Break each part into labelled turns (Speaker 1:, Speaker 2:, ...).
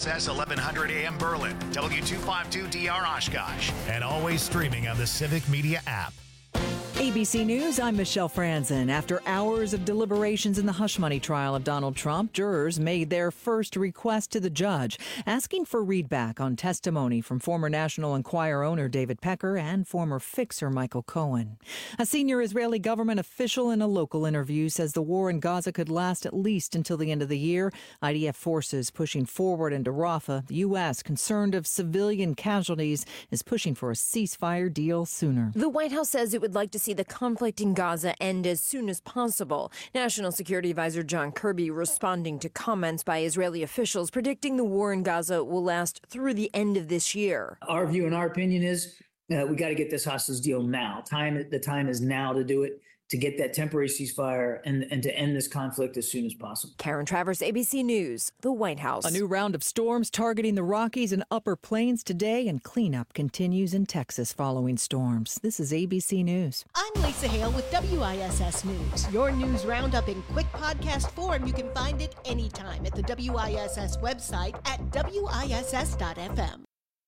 Speaker 1: WISS 1100 AM Berlin, W252DR Oshkosh, and always streaming on the Civic Media app.
Speaker 2: ABC News, I'm Michelle Franzen. After hours of deliberations in the hush money trial of Donald Trump, jurors made their first request to the judge, asking for readback on testimony from former National Enquirer owner David Pecker and former fixer Michael Cohen. A senior Israeli government official in a local interview says the war in Gaza could last at least until the end of the year. IDF forces pushing forward into Rafah. The U.S., concerned of civilian casualties, is pushing for a ceasefire deal sooner.
Speaker 3: The White House says it would like to see the conflict in Gaza end as soon as possible. National Security Advisor John Kirby responding to comments by Israeli officials predicting the war in Gaza will last through the end of this year.
Speaker 4: Our view and our opinion is we got to get this hostage deal now. The time is now to do it, to get that temporary ceasefire and to end this conflict as soon as possible.
Speaker 3: Karen Travers, ABC News, the White House.
Speaker 2: A new round of storms targeting the Rockies and Upper Plains today, and cleanup continues in Texas following storms. This is ABC News.
Speaker 5: I'm Lisa Hale with WISS News. Your news roundup in quick podcast form. You can find it anytime at the WISS website at WISS.FM.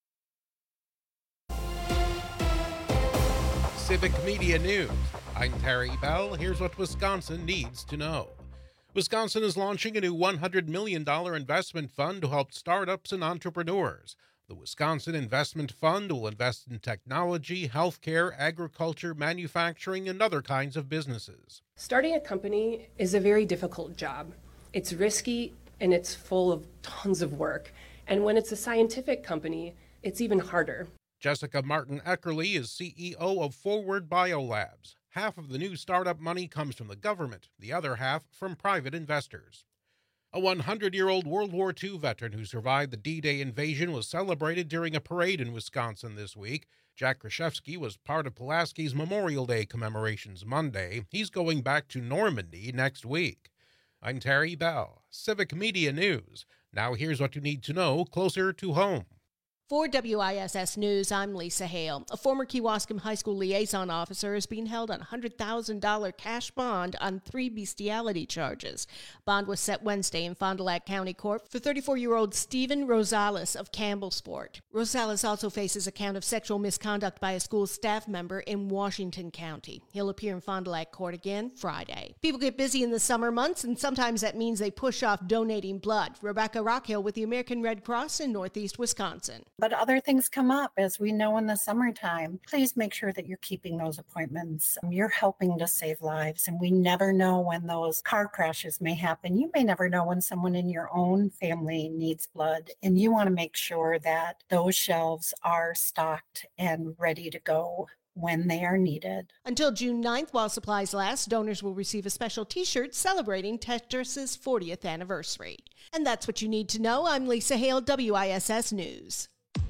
Speaker 6: Civic Media News. I'm Terry Bell. Here's what Wisconsin needs to know. Wisconsin is launching a new $100 million investment fund to help startups and entrepreneurs. The Wisconsin Investment Fund will invest in technology, healthcare, agriculture, manufacturing, and other kinds of businesses.
Speaker 7: Starting a company is a very difficult job. It's risky and it's full of tons of work. And when it's a scientific company, it's even harder.
Speaker 6: Jessica Martin Eckerly is CEO of Forward Biolabs. Half of the new startup money comes from the government, the other half from private investors. A 100-year-old World War II veteran who survived the D-Day invasion was celebrated during a parade in Wisconsin this week. Jack Kraszewski was part of Pulaski's Memorial Day commemorations Monday. He's going back to Normandy next week. I'm Terry Bell, Civic Media News. Now here's what you need to know closer to home.
Speaker 5: For WISS News, I'm Lisa Hale. A former Kewaskum High School liaison officer is being held on a $100,000 cash bond on 3 bestiality charges. Bond was set Wednesday in Fond du Lac County Court for 34-year-old Stephen Rosales of Campbellsport. Rosales also faces a count of sexual misconduct by a school staff member in Washington County. He'll appear in Fond du Lac Court again Friday. People get busy in the summer months, and sometimes that means they push off donating blood. Rebecca Rockhill with the American Red Cross in Northeast Wisconsin.
Speaker 8: But other things come up, as we know, in the summertime. Please make sure that you're keeping those appointments. You're helping to save lives, and we never know when those car crashes may happen. You may never know when someone in your own family needs blood, and you want to make sure that those shelves are stocked and ready to go when they are needed.
Speaker 5: Until June 9th, while supplies last, donors will receive a special t-shirt celebrating Tetris's 40th anniversary. And that's what you need to know. I'm Lisa Hale, WISS News.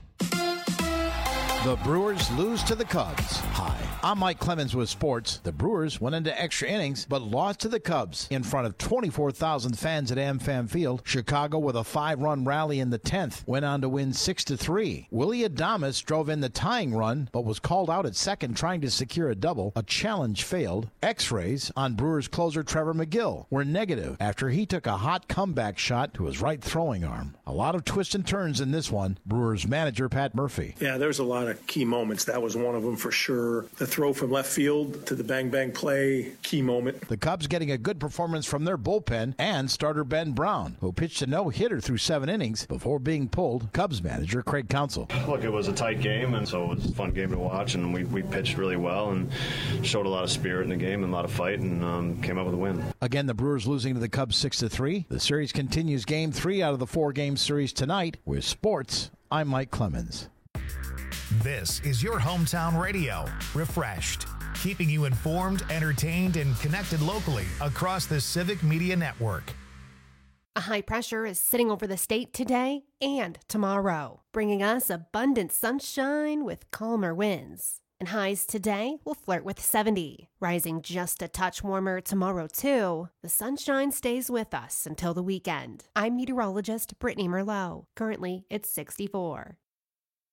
Speaker 9: The Brewers lose to the Cubs. Hi, I'm Mike Clemens with sports. The Brewers went into extra innings, but lost to the Cubs in front of 24,000 fans at AmFam Field. Chicago, with a 5-run rally in the 10th, went on to win 6-3. Willie Adames drove in the tying run, but was called out at second trying to secure a double. A challenge failed. X-rays on Brewers closer Trevor McGill were negative after he took a hot comeback shot to his right throwing arm. A lot of twists and turns in this one. Brewers manager Pat Murphy.
Speaker 10: Yeah, there's a lot of key moments. That was one of them for sure. The throw from left field to the bang-bang play, key moment.
Speaker 9: The Cubs getting a good performance from their bullpen and starter Ben Brown, who pitched a no-hitter through 7 innings before being pulled. Cubs manager Craig Counsell.
Speaker 11: Look, it was a tight game, and so it was a fun game to watch, and we pitched really well and showed a lot of spirit in the game and a lot of fight, and came up with a win. Again, the Brewers losing to the Cubs 6-3. The series continues Game 3 out of the 4-game series tonight. With sports, I'm Mike Clemens.
Speaker 1: This is your hometown radio, Refreshed, keeping you informed, entertained, and connected locally across the Civic Media Network.
Speaker 12: A high pressure is sitting over the state today and tomorrow, bringing us abundant sunshine with calmer winds. And highs today will flirt with 70, rising just a touch warmer tomorrow too. The sunshine stays with us until the weekend. I'm meteorologist Brittany Merlot. Currently, it's 64.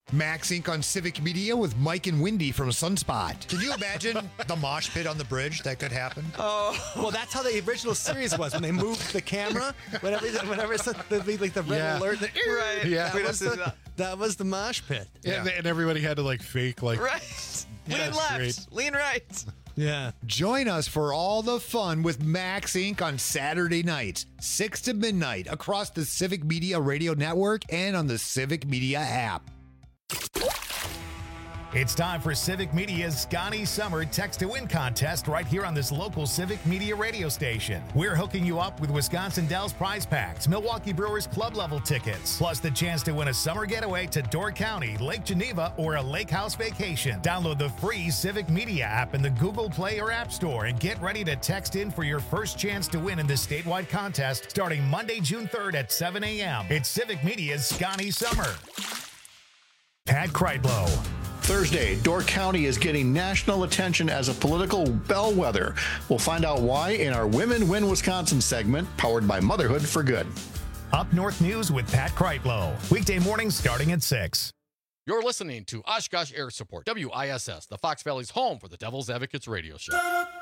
Speaker 13: Max Inc. on Civic Media with Mike and Wendy from Sunspot.
Speaker 14: Can you imagine the mosh pit on the bridge? That could happen.
Speaker 15: Oh, well, that's how the original series was when they moved the camera. Whenever it's the red alert. Right.
Speaker 14: Yeah.
Speaker 15: That was the mosh pit.
Speaker 16: Yeah. And everybody had to fake
Speaker 17: Right. Lean left. Lean right.
Speaker 15: Yeah.
Speaker 14: Join us for all the fun with Max Inc. on Saturday nights, 6 to midnight, across the Civic Media Radio Network and on the Civic Media app.
Speaker 1: It's time for Civic Media's Scotty Summer Text to Win contest right here on this local Civic Media radio station. We're hooking you up with Wisconsin Dells prize packs, Milwaukee Brewers club level tickets, plus the chance to win a summer getaway to Door County, Lake Geneva, or a lake house vacation. Download the free Civic Media app in the Google Play or App Store and get ready to text in for your first chance to win in this statewide contest starting Monday, June 3rd at 7 a.m. It's Civic Media's Scotty Summer. Pat Kreitlow.
Speaker 9: Thursday, Door County is getting national attention as a political bellwether. We'll find out why in our Women Win Wisconsin segment, powered by Motherhood for Good.
Speaker 1: Up North News with Pat Kreitlow. Weekday mornings starting at 6.
Speaker 18: You're listening to Oshkosh Air Support, WISS, the Fox Valley's home for the Devil's Advocates radio show.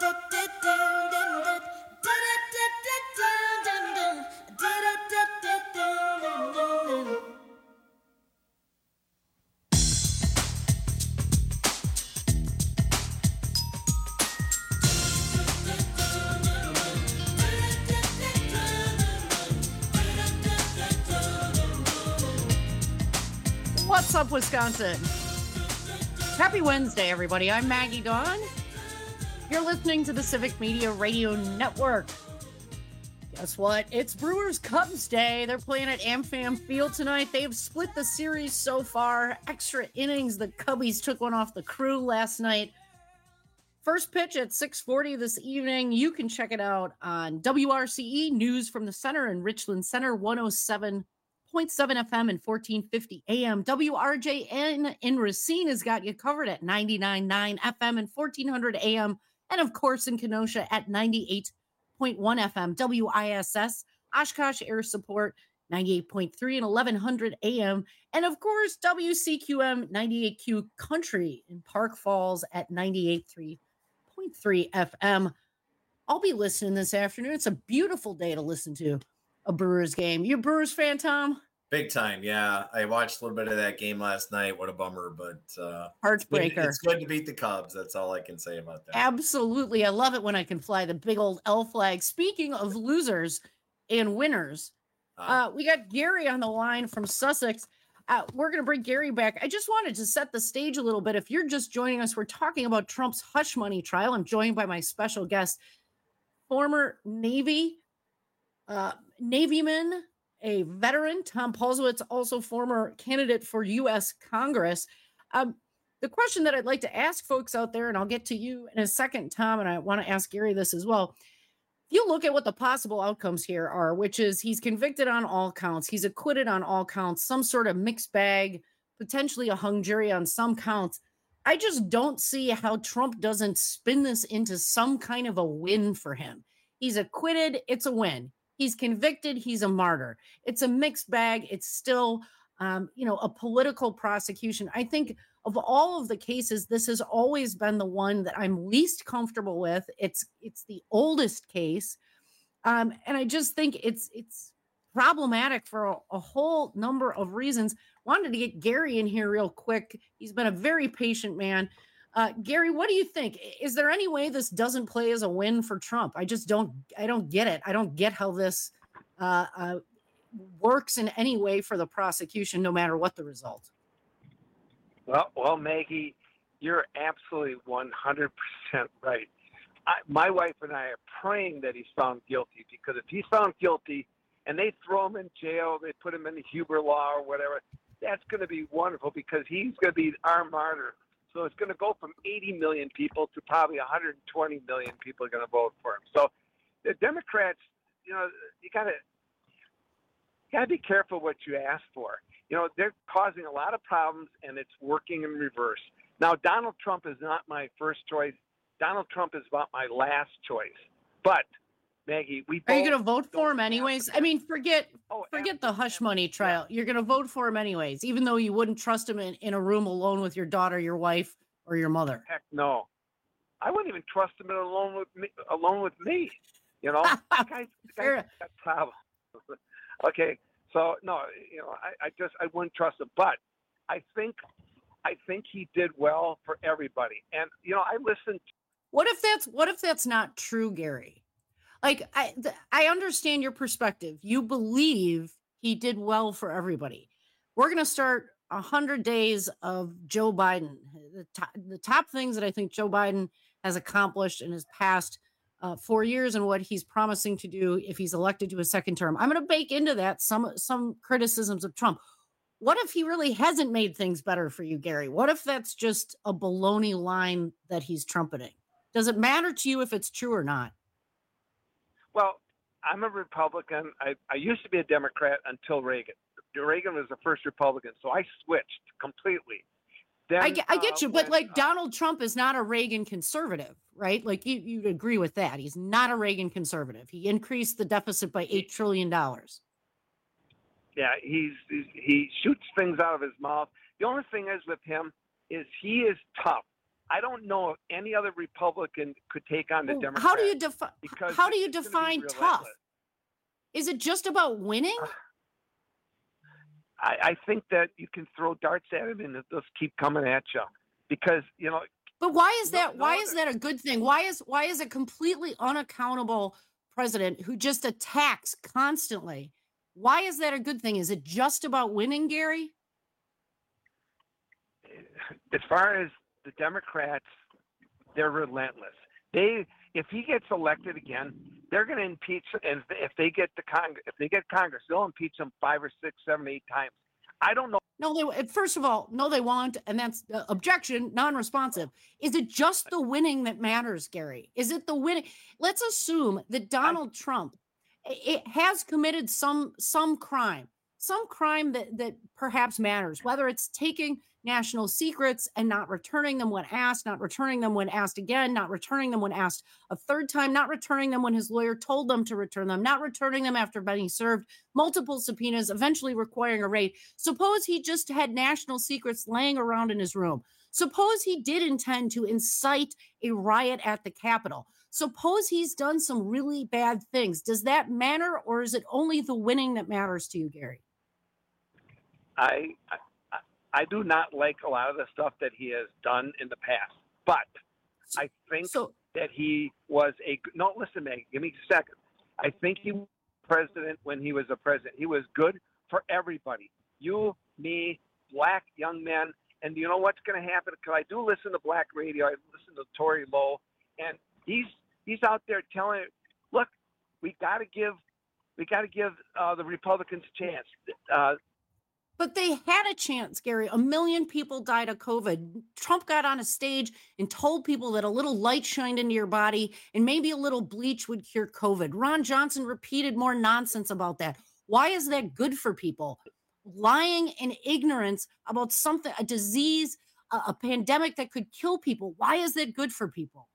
Speaker 19: What's up, Wisconsin? Happy Wednesday, everybody. I'm Maggie Dawn. You're listening to the Civic Media Radio Network. Guess what? It's Brewers Cubs Day. They're playing at AmFam Field tonight. They've split the series so far. Extra innings. The Cubbies took one off the Crew last night. First pitch at 6:40 this evening. You can check it out on WRCE News from the Center in Richland Center, 107.7 FM and 1450 AM. WRJN in Racine has got you covered at 99.9 FM and 1400 AM. And of course in Kenosha at 98.1 FM. WISS, Oshkosh Air Support, 98.3 and 1100 AM. And of course, WCQM 98Q Country in Park Falls at 98.3 FM. I'll be listening this afternoon. It's a beautiful day to listen to a Brewers game. You a Brewers fan, Tom?
Speaker 20: Big time, yeah. I watched a little bit of that game last night. What a bummer, but
Speaker 19: heartbreaker.
Speaker 20: It's good to beat the Cubs. That's all I can say about that.
Speaker 19: Absolutely. I love it when I can fly the big old L flag. Speaking of losers and winners, we got Gary on the line from Sussex. We're going to bring Gary back. I just wanted to set the stage a little bit. If you're just joining us, we're talking about Trump's hush money trial. I'm joined by my special guest, former Navyman, a veteran, Tom Paulsowitz, also former candidate for U.S. Congress. The question that I'd like to ask folks out there, and I'll get to you in a second, Tom, and I want to ask Gary this as well. If you look at what the possible outcomes here are, which is he's convicted on all counts, he's acquitted on all counts, some sort of mixed bag, potentially a hung jury on some counts. I just don't see how Trump doesn't spin this into some kind of a win for him. He's acquitted, it's a win. He's convicted, he's a martyr. It's a mixed bag. It's still, a political prosecution. I think of all of the cases, this has always been the one that I'm least comfortable with. It's the oldest case. And I just think it's problematic for a whole number of reasons. Wanted to get Gary in here real quick. He's been a very patient man. Gary, what do you think? Is there any way this doesn't play as a win for Trump? I don't get it. I don't get how this works in any way for the prosecution, no matter what the result.
Speaker 21: Well, Maggie, you're absolutely 100% right. My wife and I are praying that he's found guilty, because if he's found guilty and they throw him in jail, they put him in the Huber Law or whatever, that's going to be wonderful, because he's going to be our martyr. So it's going to go from 80 million people to probably 120 million people are going to vote for him. So the Democrats, you got to be careful what you ask for. They're causing a lot of problems, and it's working in reverse. Now, Donald Trump is not my first choice. Donald Trump is about my last choice. But Maggie,
Speaker 19: are you going to vote for him anyways? I mean, forget the hush money trial. You're going to vote for him anyways, even though you wouldn't trust him in a room alone with your daughter, your wife, or your mother.
Speaker 21: Heck no. I wouldn't even trust him alone with me. You know, the guy's got problems. Okay, so no, you know, I wouldn't trust him. But I think he did well for everybody. And you know, I listened.
Speaker 19: What if that's not true, Gary? Like I understand your perspective. You believe he did well for everybody. We're going to start 100 days of Joe Biden. The top things that I think Joe Biden has accomplished in his past 4 years and what he's promising to do if he's elected to a second term. I'm going to bake into that some criticisms of Trump. What if he really hasn't made things better for you, Gary? What if that's just a baloney line that he's trumpeting? Does it matter to you if it's true or not?
Speaker 21: Well, I'm a Republican. I used to be a Democrat until Reagan. Reagan was the first Republican, so I switched completely. Then,
Speaker 19: I get you, but like Donald Trump is not a Reagan conservative, right? Like you'd agree with that. He's not a Reagan conservative. He increased the deficit by $8 trillion.
Speaker 21: Yeah, he shoots things out of his mouth. The only thing is with him is he is tough. I don't know if any other Republican could take on the Democrats.
Speaker 19: How do you define tough? Is it just about winning?
Speaker 21: I think that you can throw darts at him and they'll just keep coming at you because, you know.
Speaker 19: But why is that? Why is that a good thing? Why is a completely unaccountable president who just attacks constantly? Why is that a good thing? Is it just about winning, Gary?
Speaker 21: As far as the Democrats, they're relentless. If he gets elected again, they're going to impeach, and if they get Congress, they'll impeach him 5 or 6, 7, 8 times. I don't know.
Speaker 19: No, first of all, no, they won't, and that's objection, non-responsive. Is it just the winning that matters, Gary? Is it the winning? Let's assume that Donald Trump has committed some crime that perhaps matters, whether it's taking national secrets and not returning them when asked, not returning them when asked again, not returning them when asked a third time, not returning them when his lawyer told them to return them, not returning them after being served multiple subpoenas, eventually requiring a raid. Suppose he just had national secrets laying around in his room. Suppose he did intend to incite a riot at the Capitol. Suppose he's done some really bad things. Does that matter, or is it only the winning that matters to you, Gary?
Speaker 21: I do not like a lot of the stuff that he has done in the past, but I think that he was no, listen, Meg, give me a second. I think he was president when he was a president. He was good for everybody. You, me, black young men. And you know what's going to happen? Because I do listen to black radio. I listen to Tory Lowe, and he's out there telling, look, we got to give the Republicans a chance.
Speaker 19: But they had a chance, Gary. 1 million people died of COVID. Trump got on a stage and told people that a little light shined into your body and maybe a little bleach would cure COVID. Ron Johnson repeated more nonsense about that. Why is that good for people? Lying in ignorance about something, a disease, a pandemic that could kill people. Why is that good for people?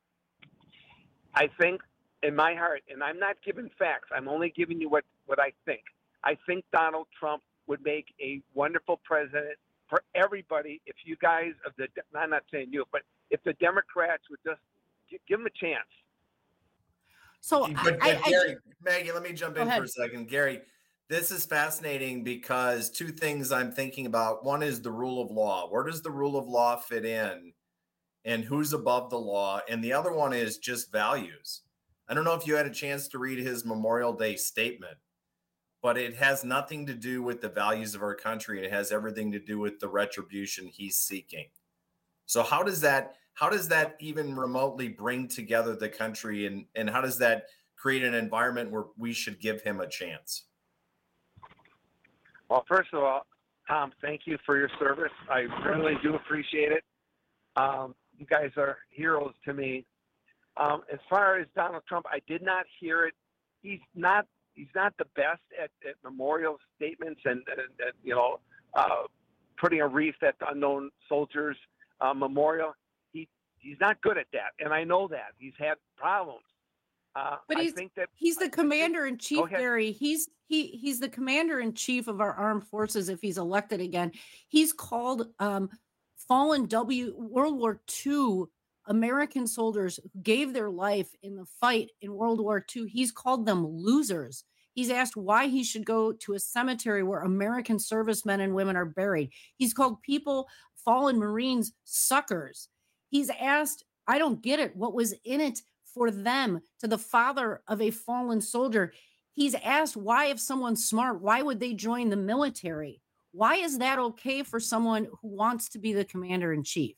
Speaker 21: I think in my heart, and I'm not giving facts, I'm only giving you what I think. I think Donald Trump would make a wonderful president for everybody if you guys I'm not saying you, but if the Democrats would just give him a chance.
Speaker 19: So,
Speaker 20: Gary, Maggie, let me jump in for a second. Gary, this is fascinating because two things I'm thinking about. One is the rule of law. Where does the rule of law fit in? And who's above the law? And the other one is just values. I don't know if you had a chance to read his Memorial Day statement, but it has nothing to do with the values of our country. It has everything to do with the retribution he's seeking. So how does that even remotely bring together the country, and how does that create an environment where we should give him a chance?
Speaker 21: Well, first of all, Tom, thank you for your service. I really do appreciate it. You guys are heroes to me. As far as Donald Trump, I did not hear it. He's not the best at memorial statements and putting a wreath at the unknown soldiers memorial. He's not good at that, and I know that. He's had problems.
Speaker 19: But he's the commander in chief, Gary. He's the commander in chief of our armed forces. If he's elected again, he's called fallen World War II American soldiers who gave their life in the fight in World War II. He's called them losers. He's asked why he should go to a cemetery where American servicemen and women are buried. He's called people, fallen Marines, suckers. He's asked, I don't get it, what was in it for them, to the father of a fallen soldier. He's asked why, if someone's smart, why would they join the military? Why is that okay for someone who wants to be the commander in chief?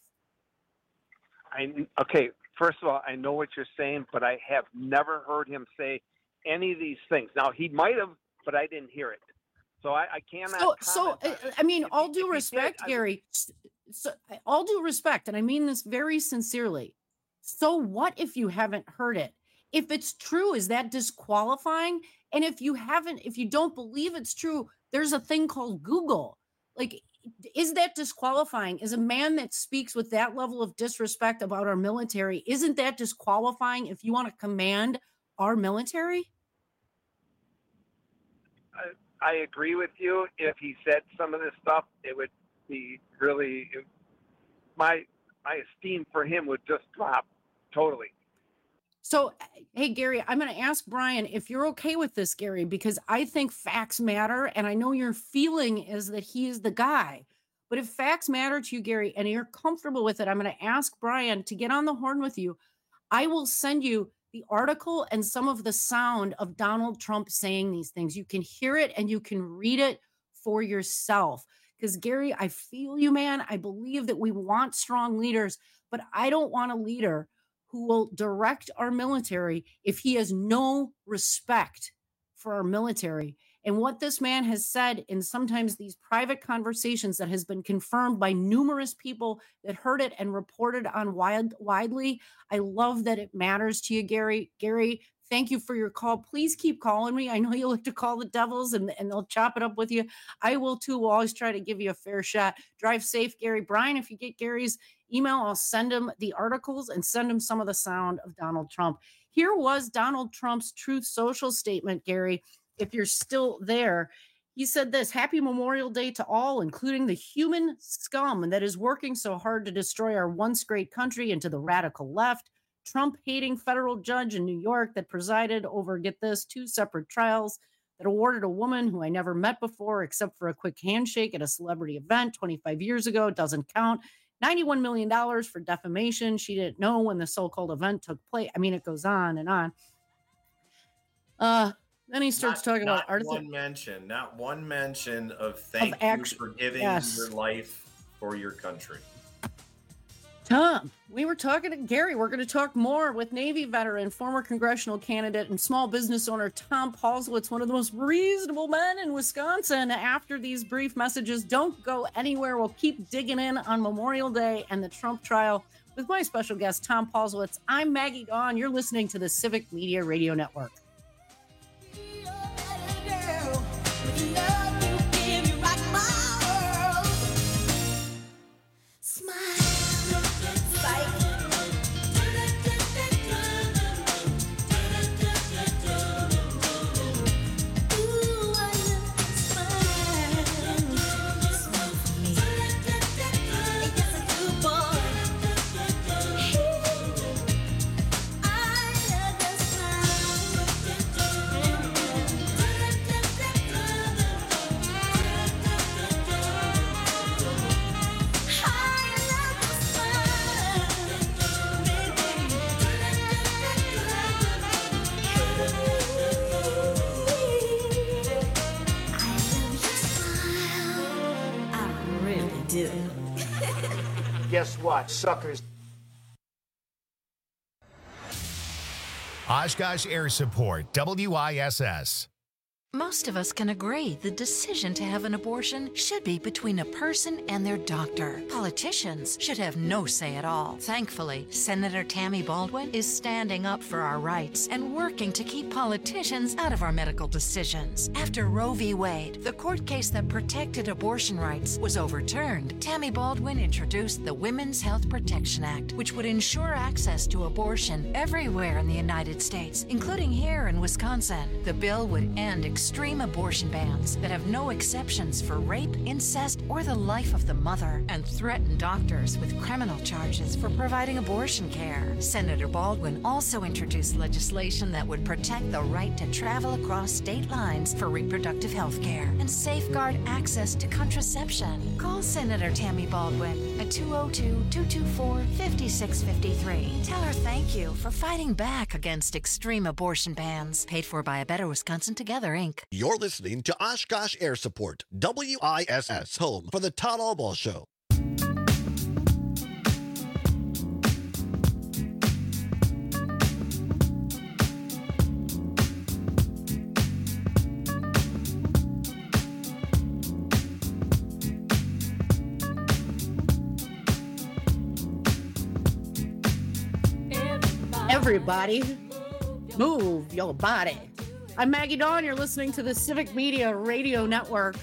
Speaker 21: Okay, first of all, I know what you're saying, but I have never heard him say any of these things. Now, he might have, but I didn't hear it. So I cannot.
Speaker 19: I mean, all due respect, Gary, all due respect, and I mean this very sincerely. So what if you haven't heard it? If it's true, is that disqualifying? And if you don't believe it's true, there's a thing called Google. Like, is that disqualifying? Is a man that speaks with that level of disrespect about our military, isn't that disqualifying if you want to command our military?
Speaker 21: I agree with you. If he said some of this stuff, it would be really, my esteem for him would just drop totally.
Speaker 19: So, hey, Gary, I'm going to ask Brian if you're okay with this, Gary, because I think facts matter. And I know your feeling is that he is the guy. But if facts matter to you, Gary, and you're comfortable with it, I'm going to ask Brian to get on the horn with you. I will send you the article and some of the sound of Donald Trump saying these things. You can hear it and you can read it for yourself. Because, Gary, I feel you, man. I believe that we want strong leaders, but I don't want a leader who will direct our military if he has no respect for our military. And what this man has said in sometimes these private conversations that has been confirmed by numerous people that heard it and reported on widely, I love that it matters to you, Gary. Gary, thank you for your call. Please keep calling me. I know you like to call the Devils and they'll chop it up with you. I will too. We'll always try to give you a fair shot. Drive safe, Gary. Brian, if you get Gary's email, I'll send him the articles and send him some of the sound of Donald Trump. Here was Donald Trump's Truth Social statement, Gary. If you're still there, he said this: Happy Memorial Day to all, including the human scum that is working so hard to destroy our once great country, and to the radical left, Trump-hating federal judge in New York that presided over, get this, 2 separate trials that awarded a woman who I never met before except for a quick handshake at a celebrity event 25 years ago, doesn't count, $91 million for defamation. She didn't know when the so-called event took place. I mean, it goes on and on. Then he starts talking about
Speaker 20: not one mention of thank you for giving your life for your country.
Speaker 19: Tom, we were talking to Gary. We're going to talk more with Navy veteran, former congressional candidate, and small business owner Tom Paulsowitz, one of the most reasonable men in Wisconsin. After these brief messages, don't go anywhere. We'll keep digging in on Memorial Day and the Trump trial with my special guest, Tom Paulsowitz. I'm Maggie Dawn. You're listening to the Civic Media Radio Network.
Speaker 4: Guess what, suckers?
Speaker 1: Oshkosh Air Support, WISS.
Speaker 3: Most of us can agree the decision to have an abortion should be between a person and their doctor. Politicians should have no say at all. Thankfully, Senator Tammy Baldwin is standing up for our rights and working to keep politicians out of our medical decisions. After Roe v. Wade, the court case that protected abortion rights, was overturned, Tammy Baldwin introduced the Women's Health Protection Act, which would ensure access to abortion everywhere in the United States, including here in Wisconsin. The bill would end extreme abortion bans that have no exceptions for rape, incest, or the life of the mother, and threaten doctors with criminal charges for providing abortion care. Senator Baldwin also introduced legislation that would protect the right to travel across state lines for reproductive health care and safeguard access to contraception. Call Senator Tammy Baldwin at 202-224-5653. Tell her thank you for fighting back against extreme abortion bans. Paid for by A Better Wisconsin Together, Inc.
Speaker 22: You're listening to Oshkosh Air Support, WISS, home for the Todd Albaugh Show.
Speaker 19: Everybody, move your body. I'm Maggie Dawn. You're listening to the Civic Media Radio Network.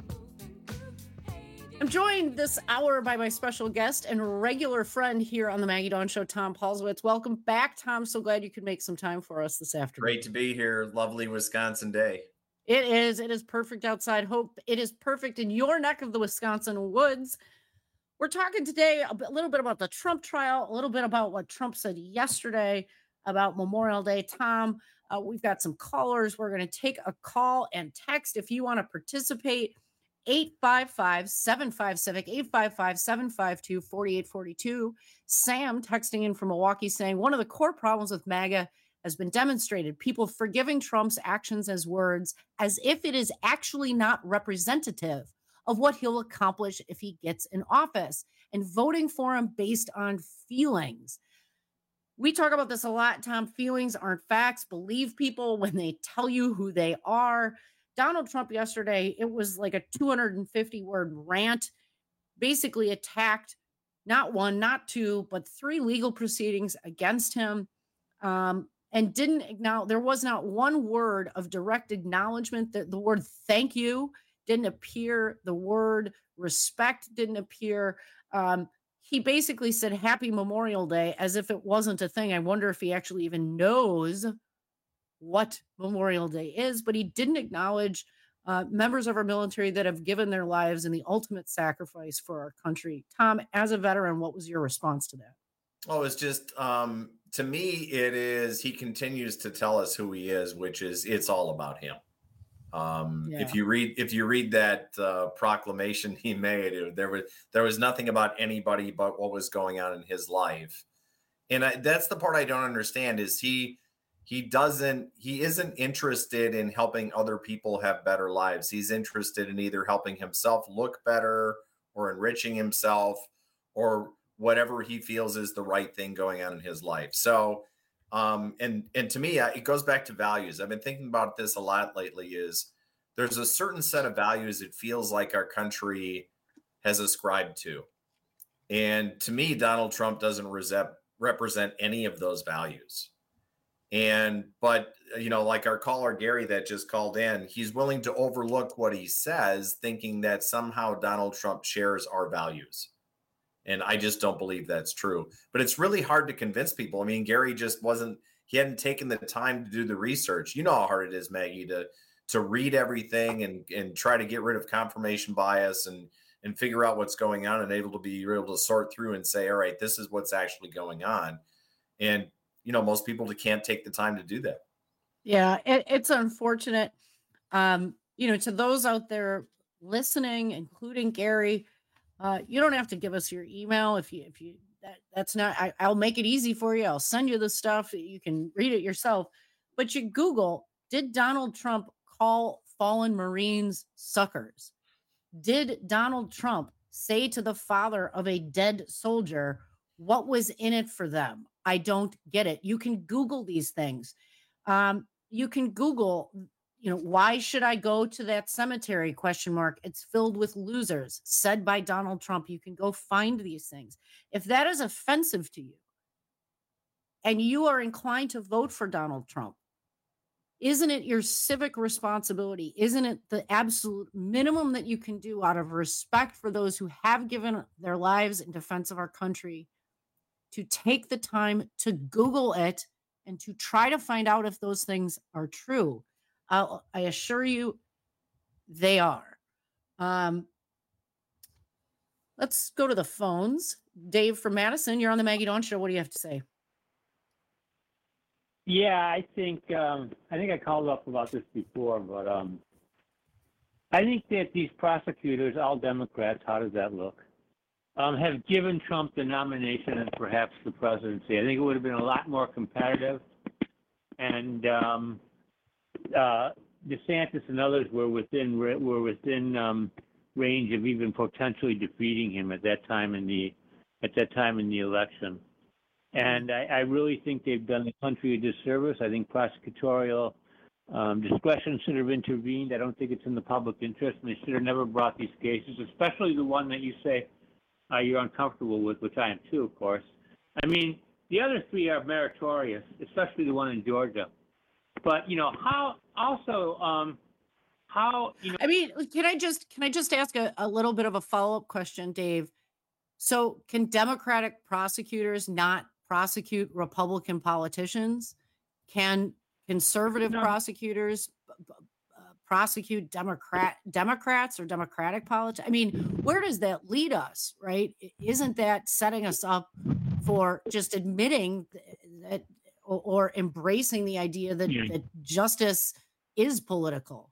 Speaker 19: I'm joined this hour by my special guest and regular friend here on the Maggie Dawn Show, Tom Paulswitz. Welcome back, Tom. So glad you could make some time for us this afternoon.
Speaker 20: Great to be here. Lovely Wisconsin day.
Speaker 19: It is. It is perfect outside. Hope it is perfect in your neck of the Wisconsin woods. We're talking today a little bit about the Trump trial, a little bit about what Trump said yesterday about Memorial Day. Tom, we've got some callers. We're going to take a call and text if you want to participate. 855-75-CIVIC, 855-752-4842. Sam texting in from Milwaukee saying, one of the core problems with MAGA has been demonstrated. People forgiving Trump's actions as words as if it is actually not representative of what he'll accomplish if he gets in office, and voting for him based on feelings. We talk about this a lot, Tom. Feelings aren't facts. Believe people when they tell you who they are. Donald Trump yesterday, it was like a 250-word rant, basically attacked not one, not two, but 3 legal proceedings against him, and didn't acknowledge, there was not one word of direct acknowledgement. That the word thank you didn't appear. The word respect didn't appear. He basically said Happy Memorial Day as if it wasn't a thing. I wonder if he actually even knows what Memorial Day is, but he didn't acknowledge members of our military that have given their lives in the ultimate sacrifice for our country. Tom, as a veteran, what was your response to that?
Speaker 20: Oh, it's just, to me, it is, he continues to tell us who he is, which is, it's all about him. If you read that proclamation he made, there was nothing about anybody but what was going on in his life. And that's the part I don't understand is he isn't interested in helping other people have better lives. He's interested in either helping himself look better or enriching himself or whatever he feels is the right thing going on in his life. So, and to me, it goes back to values. I've been thinking about this a lot lately is there's a certain set of values it feels like our country has ascribed to. And to me, Donald Trump doesn't represent any of those values. But like our caller, Gary, that just called in, he's willing to overlook what he says, thinking that somehow Donald Trump shares our values. And I just don't believe that's true. But it's really hard to convince people. I mean, Gary just he hadn't taken the time to do the research. You know how hard it is, Maggie, to read everything and try to get rid of confirmation bias and figure out what's going on and able to sort through and say, all right, this is what's actually going on. And, most people can't take the time to do that.
Speaker 19: Yeah, it's unfortunate. To those out there listening, including Gary, you don't have to give us your email if you that's not. I'll make it easy for you. I'll send you the stuff. You can read it yourself. But you Google, did Donald Trump call fallen Marines suckers? Did Donald Trump say to the father of a dead soldier, what was in it for them? I don't get it. You can Google these things. You can Google why should I go to that cemetery? ? It's filled with losers, said by Donald Trump. You can go find these things. If that is offensive to you and you are inclined to vote for Donald Trump, isn't it your civic responsibility? Isn't it the absolute minimum that you can do out of respect for those who have given their lives in defense of our country to take the time to Google it and to try to find out if those things are true? I assure you they are. Let's go to the phones. Dave from Madison, you're on the Maggie Dawn Show. What do you have to say?
Speaker 2: Yeah, I think I called up about this before, but I think that these prosecutors, all Democrats, how does that look? Have given Trump the nomination and perhaps the presidency. I think it would have been a lot more competitive, and DeSantis and others were within range of even potentially defeating him at that time in the election. And I really think they've done the country a disservice. I think prosecutorial discretion should have intervened. I don't think it's in the public interest, and they should have never brought these cases, especially the one that you say you're uncomfortable with, which I am too, of course. I mean, the other three are meritorious, especially the one in Georgia. But how? I mean, can I just ask a little bit of a follow-up question, Dave? So, can Democratic prosecutors not prosecute Republican politicians? Can conservative prosecutors prosecute Democrats or Democratic politicians? I mean, where does that lead us, right? Isn't that setting us up for just admitting that or embracing the idea that, that justice is political?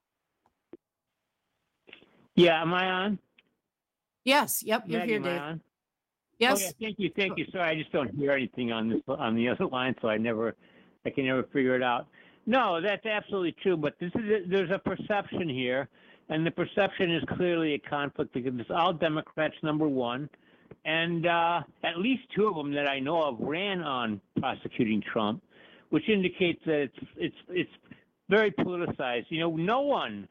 Speaker 2: Yeah, am I on? Yes. Yep, you're here, Dave. On? Yes. Oh, yeah, thank you. Sorry, I just don't hear anything on the other line, so I can never figure it out. No, that's absolutely true. But there's a perception here, and the perception is clearly a conflict because it's all Democrats, number one, and at least two of them that I know of ran on prosecuting Trump, which indicates that it's very politicized. No one.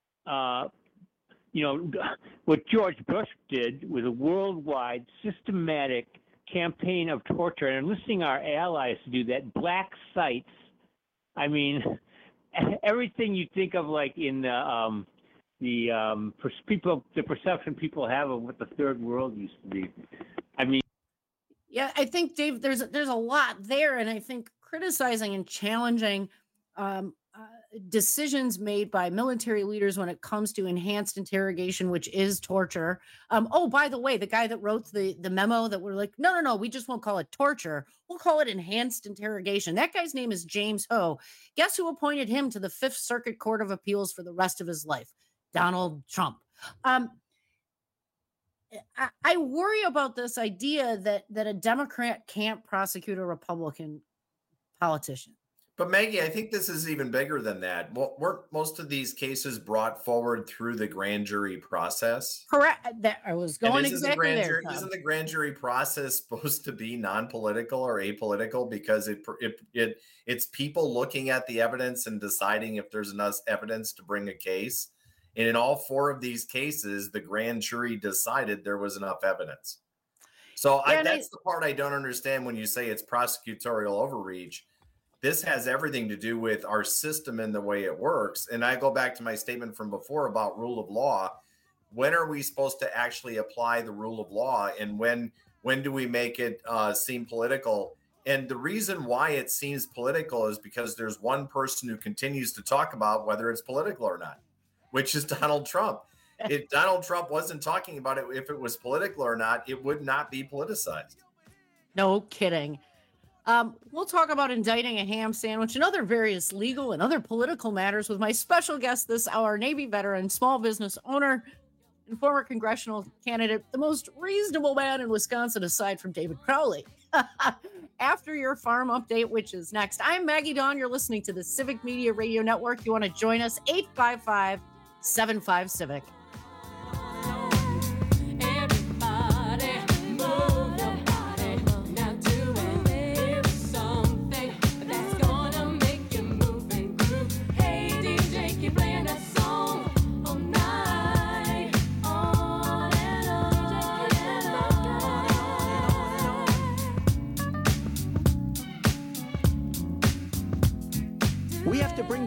Speaker 2: What George Bush did was a worldwide systematic campaign of torture and enlisting our allies to do that. Black sites. I mean, everything you think of, like in the perception people have of what the third world used to be. I mean, yeah, I think, Dave, there's a lot there, and I think criticizing and challenging decisions made by military leaders when it comes to enhanced interrogation, which is torture. Oh, by the way, the guy that wrote the memo that we're like, no, we just won't call it torture. We'll call it enhanced interrogation. That guy's name is James Ho. Guess who appointed him to the Fifth Circuit Court of Appeals for the rest of his life? Donald Trump. I worry about this idea that a Democrat can't prosecute a Republican politician.
Speaker 20: But Maggie, I think this is even bigger than that. Weren't most of these cases brought forward through the grand jury process?
Speaker 19: Correct. I was going exactly there.
Speaker 20: Isn't the grand jury process supposed to be non-political or apolitical because it's people looking at the evidence and deciding if there's enough evidence to bring a case? And in all four of these cases, the grand jury decided there was enough evidence. So that's the part I don't understand when you say it's prosecutorial overreach. This has everything to do with our system and the way it works. And I go back to my statement from before about rule of law. When are we supposed to actually apply the rule of law? And when do we make it seem political? And the reason why it seems political is because there's one person who continues to talk about whether it's political or not, which is Donald Trump. If Donald Trump wasn't talking about it, if it was political or not, it would not be politicized.
Speaker 19: No kidding. We'll talk about indicting a ham sandwich and other various legal and other political matters with my special guest this hour, Navy veteran, small business owner, and former congressional candidate, the most reasonable man in Wisconsin aside from David Crowley. After your farm update, which is next. I'm Maggie Dawn. You're listening to the Civic Media Radio Network. You want to join us? 855-75-CIVIC.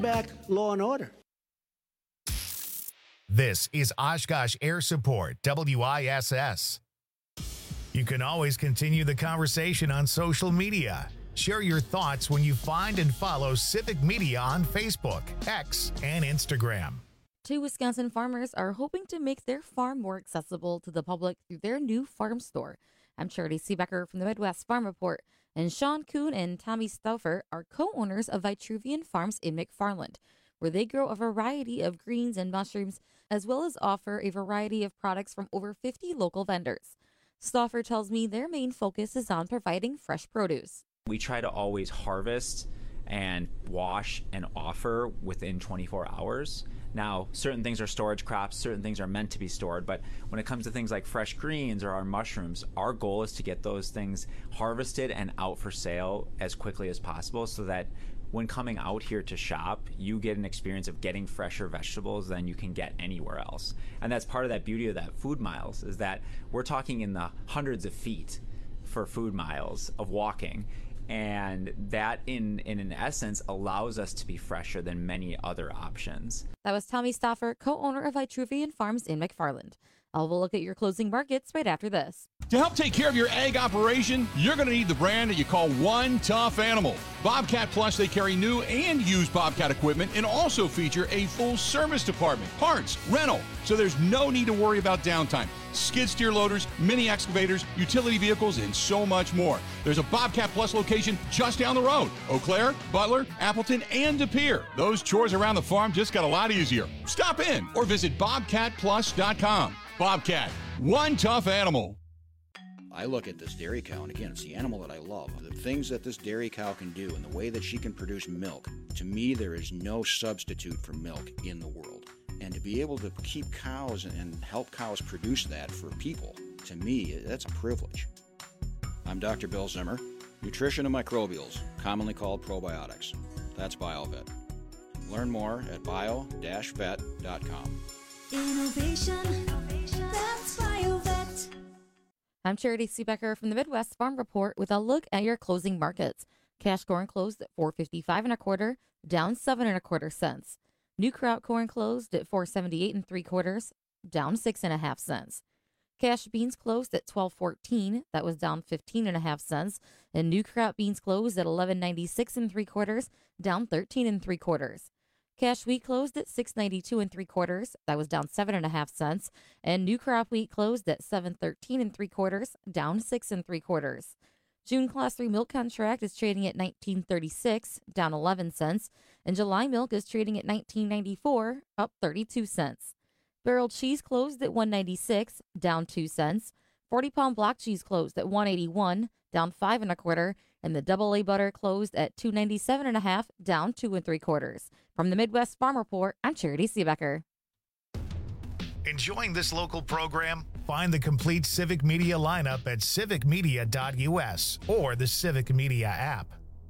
Speaker 6: back law and order.
Speaker 1: This is Oshkosh Air Support, WISS. You can always continue the conversation on social media. Share your thoughts when you find and follow Civic Media on Facebook, X, and Instagram.
Speaker 7: 2 Wisconsin farmers are hoping to make their farm more accessible to the public through their new farm store. I'm Charity Seebecker from the Midwest Farm Report, and Sean Kuhn and Tommy Stauffer are co-owners of Vitruvian Farms in McFarland, where they grow a variety of greens and mushrooms, as well as offer a variety of products from over 50 local vendors. Stauffer tells me their main focus is on providing fresh produce.
Speaker 23: We try to always harvest and wash and offer within 24 hours. Now, certain things are storage crops, certain things are meant to be stored, but when it comes to things like fresh greens or our mushrooms, our goal is to get those things harvested and out for sale as quickly as possible so that when coming out here to shop, you get an experience of getting fresher vegetables than you can get anywhere else. And that's part of that beauty of that food miles, is that we're talking in the hundreds of feet for food miles of walking. And that, in an essence, allows us to be fresher than many other options.
Speaker 7: That was Tommy Stauffer, co-owner of Vitruvian Farms in McFarland. I'll look at your closing markets right after this.
Speaker 24: To help take care of your egg operation, you're going to need the brand that you call One Tough Animal. Bobcat Plus, they carry new and used Bobcat equipment and also feature a full service department, parts, rental, so there's no need to worry about downtime. Skid steer loaders, mini excavators, utility vehicles, and so much more. There's a Bobcat Plus location just down the road. Eau Claire, Butler, Appleton, and De Pere. Those chores around the farm just got a lot easier. Stop in or visit bobcatplus.com. Bobcat, One Tough Animal.
Speaker 25: I look at this dairy cow, and again, it's the animal that I love. The things that this dairy cow can do and the way that she can produce milk, to me, there is no substitute for milk in the world. And to be able to keep cows and help cows produce that for people, to me, that's a privilege. I'm Dr. Bill Zimmer, nutrition and microbials, commonly called probiotics. That's BioVet. Learn more at bio-vet.com.
Speaker 26: Innovation, that's BioVet.
Speaker 7: I'm Charity Seebecker from the Midwest Farm Report with a look at your closing markets. Cash corn closed at $4.55 1/4, down 7 1/4 cents. New crop corn closed at $4.78 3/4, down 6 1/2 cents. Cash beans closed at $12.14, that was down 15 1/2 cents, and new crop beans closed at $11.96 3/4, down 13 3/4. Cash wheat closed at $6.92 3/4, that was down 7 1/2 cents, and new crop wheat closed at $7.13 3/4, down 6 3/4. June Class 3 milk contract is trading at $19.36, down 11 cents, and July milk is trading at $19.94, up 32 cents. Barrel cheese closed at $1.96, down 2 cents. 40-pound block cheese closed at $1.81, down 5 1/4, and the AA butter closed at $2.97 1/2, down 2 3/4. From the Midwest Farm Report, I'm Charity Seebecker.
Speaker 1: Enjoying this local program? Find the complete Civic Media lineup at civicmedia.us or the Civic Media app.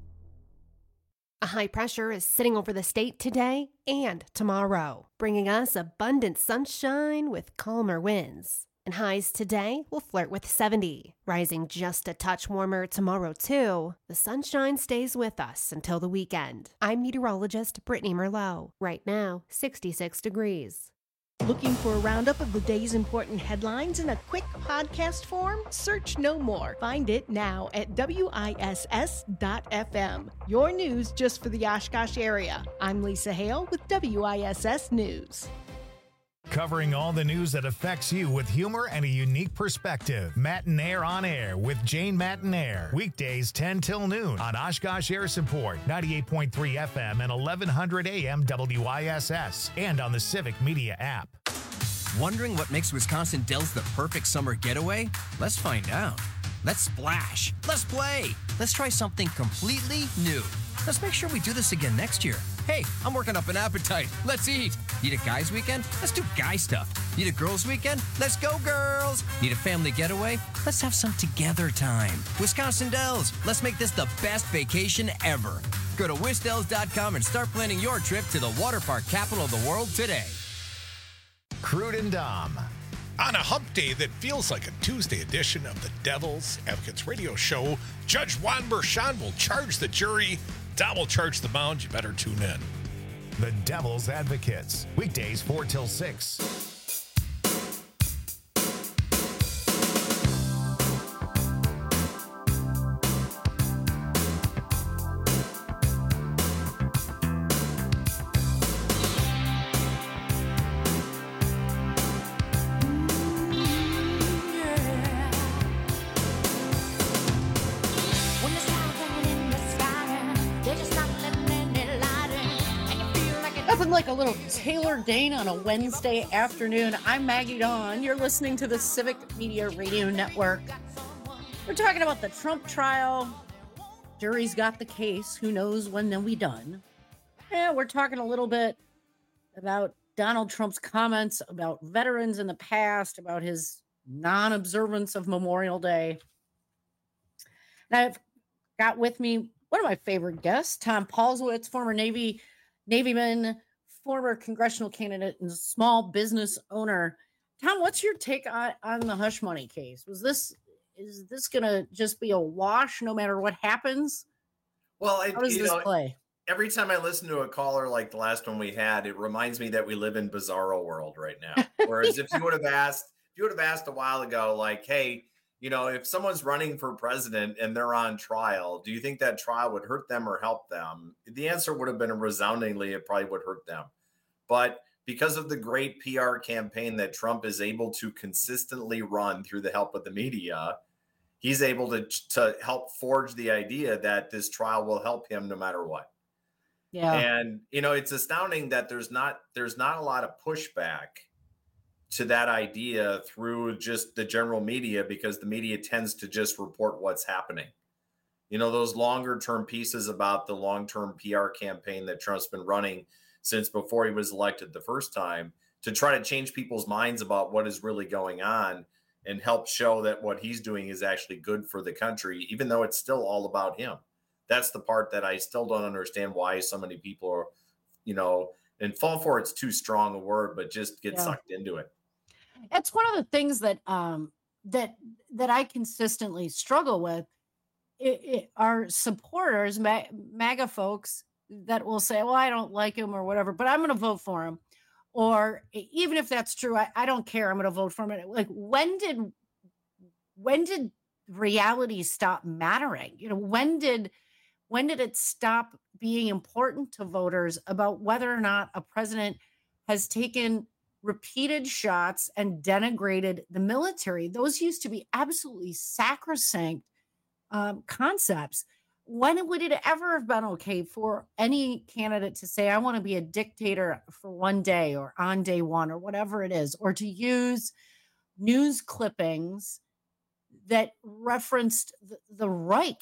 Speaker 12: A high pressure is sitting over the state today and tomorrow, bringing us abundant sunshine with calmer winds. And highs today will flirt with 70, rising just a touch warmer tomorrow too. The sunshine stays with us until the weekend. I'm meteorologist Brittany Merlot. Right now, 66 degrees.
Speaker 5: Looking for a roundup of the day's important headlines in a quick podcast form? Search no more. Find it now at WISS.FM. Your news just for the Oshkosh area. I'm Lisa Hale with WISS News.
Speaker 1: Covering all the news that affects you with humor and a unique perspective. Matinaire on Air with Jane Matinaire. Weekdays 10 till noon on Oshkosh Air Support, 98.3 FM and 1100 AM WISS, and on the Civic Media app.
Speaker 27: Wondering what makes Wisconsin Dells the perfect summer getaway? Let's find out. Let's splash. Let's play. Let's try something completely new. Let's make sure we do this again next year. Hey, I'm working up an appetite. Let's eat. Need a guys weekend? Let's do guy stuff. Need a girls weekend? Let's go girls. Need a family getaway? Let's have some together time. Wisconsin Dells, let's make this the best vacation ever. Go to wisdells.com and start planning your trip to the water park capital of the world today.
Speaker 1: Crude and Dom.
Speaker 28: On a hump day that feels like a Tuesday edition of the Devil's Advocates radio show, Judge Juan Merchan will charge the jury. Dom will charge the mound. You better tune in.
Speaker 1: The Devil's Advocates, weekdays 4 till 6.
Speaker 2: Nothing like a little Taylor Dane on a Wednesday afternoon. I'm Maggie Dawn. You're listening to the Civic Media Radio Network. We're talking about the Trump trial. Jury's got the case. Who knows when they'll be done? And we're talking a little bit about Donald Trump's comments about veterans in the past, about his non-observance of Memorial Day. And I've got with me one of my favorite guests, Tom Paulswitz, former Navyman, former congressional candidate and small business owner. Tom, what's your take on the hush money case? Is this going to just be a wash no matter what happens?
Speaker 20: Well,
Speaker 2: how does this play?
Speaker 20: Every time I listen to a caller like the last one we had, it reminds me that we live in bizarro world right now. Whereas if you would have asked a while ago, like, hey, if someone's running for president and they're on trial, do you think that trial would hurt them or help them? The answer would have been resoundingly, it probably would hurt them. But because of the great PR campaign that Trump is able to consistently run through the help of the media, he's able to help forge the idea that this trial will help him no matter what.
Speaker 2: Yeah.
Speaker 20: And, it's astounding that there's not a lot of pushback to that idea through just the general media, because the media tends to just report what's happening. Those longer term pieces about the long-term PR campaign that Trump's been running since before he was elected the first time, to try to change people's minds about what is really going on and help show that what he's doing is actually good for the country, even though it's still all about him. That's the part that I still don't understand why so many people are, and fall for it's too strong a word, but just get sucked into it.
Speaker 2: It's one of the things that that I consistently struggle with. Are supporters, MAGA folks, that will say, well, I don't like him or whatever, but I'm going to vote for him. Or even if that's true, I don't care. I'm going to vote for him. Like, when did reality stop mattering? When did it stop being important to voters about whether or not a president has taken repeated shots and denigrated the military? Those used to be absolutely sacrosanct concepts. When would it ever have been okay for any candidate to say, I want to be a dictator for one day or on day one or whatever it is, or to use news clippings that referenced the Reich?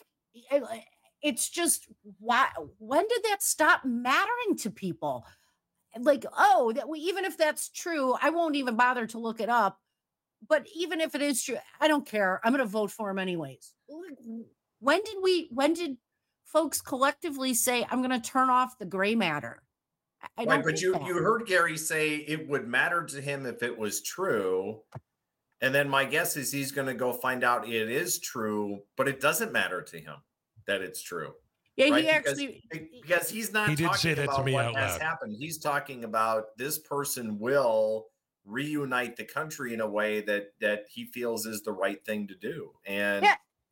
Speaker 2: It's just, why? When did that stop mattering to people? Like, even if that's true, I won't even bother to look it up. But even if it is true, I don't care. I'm going to vote for him anyways. When did folks collectively say, I'm going to turn off the gray matter?
Speaker 20: Right, but you heard Gary say it would matter to him if it was true. And then my guess is he's going to go find out it is true, but it doesn't matter to him that it's true.
Speaker 2: Yeah,
Speaker 20: right? Because he's not talking about what has
Speaker 28: loud.
Speaker 20: happened. He's talking about this person will reunite the country in a way that he feels is the right thing to do. And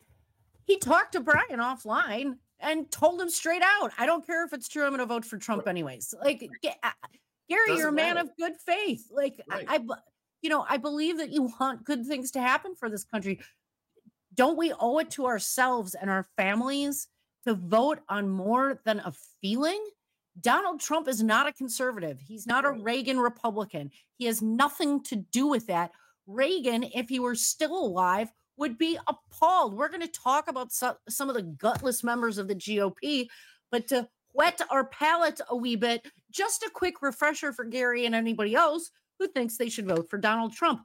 Speaker 2: he talked to Brian offline and told him straight out, I don't care if it's true, I'm going to vote for Trump anyways. Like, Gary, you're a man of good faith. Like, right. I believe that you want good things to happen for this country. Don't we owe it to ourselves and our families to vote on more than a feeling? Donald Trump is not a conservative. He's not a Reagan Republican. He has nothing to do with that. Reagan, if he were still alive, would be appalled. We're going to talk about some of the gutless members of the GOP, but to whet our palate a wee bit, just a quick refresher for Gary and anybody else who thinks they should vote for Donald Trump.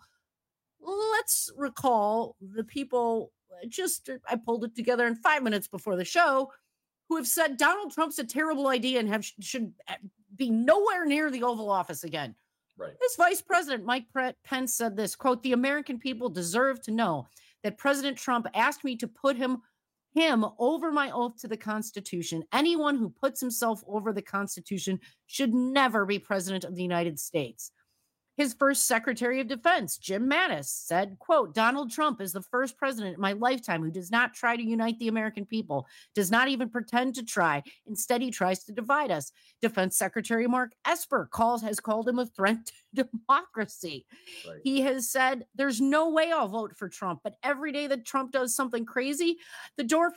Speaker 2: Let's recall the people, I pulled it together in 5 minutes before the show, who have said Donald Trump's a terrible idea and should be nowhere near the Oval Office again.
Speaker 20: Right.
Speaker 2: This Vice President Mike Pence said this, quote, "The American people deserve to know that President Trump asked me to put him him over my oath to the Constitution. Anyone who puts himself over the Constitution should never be president of the United States. His first Secretary of Defense, Jim Mattis, said, quote, Donald Trump is the first president in my lifetime who does not try to unite the American people, does not even pretend to try. Instead, he tries to divide us. Defense Secretary Mark Esper has called him a threat to democracy. Right. He has said, there's no way I'll vote for Trump, but every day that Trump does something crazy, the door